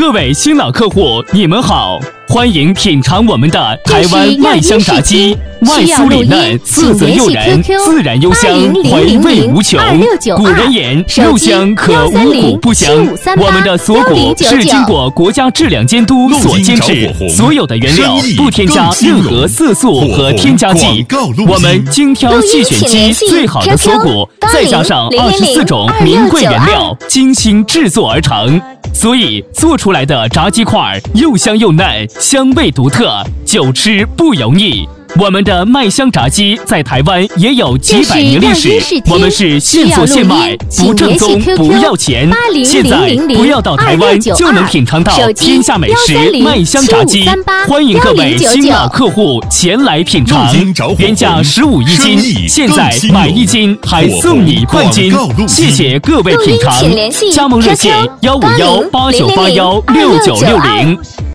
各位新老客户，你们好，欢迎品尝我们的台湾麦香炸鸡，外酥里嫩，色泽诱人，自然幽香，回味无穷。古人言，肉香可五谷不香。我们的锁骨是经过国家质量监督所监制，所有的原料不添加任何色素和添加剂。我们精挑细选鸡最好的锁骨，再加上24种名贵原料，精心制作而成。所以做出来的炸鸡块又香又嫩，香味独特，久吃不油腻。我们的麦香炸鸡在台湾也有几百年历史，我们是现做现卖，不正宗不要钱。现在不要到台湾就能品尝到天下美食麦香炸鸡，欢迎各位新老客户前来品尝。原价15一斤，现在买1斤还送你半斤。谢谢各位品尝，加盟热线15189816960。